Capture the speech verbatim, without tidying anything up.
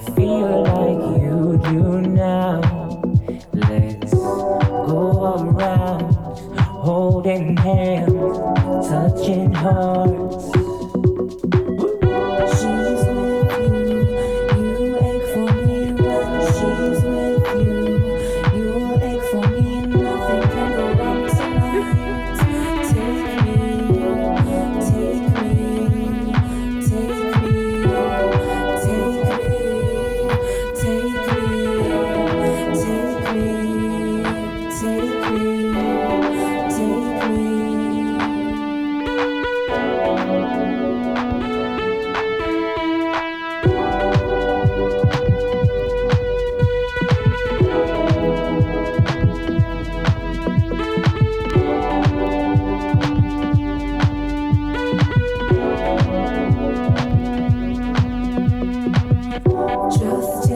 feel like you do now. Let's go around holding hands, touching hearts. She's with you, you ache for me when she's with you. You ache for me and nothing can go wrong tonight. Take me, take me, take me, take me, take me, take me, take me, take me. Just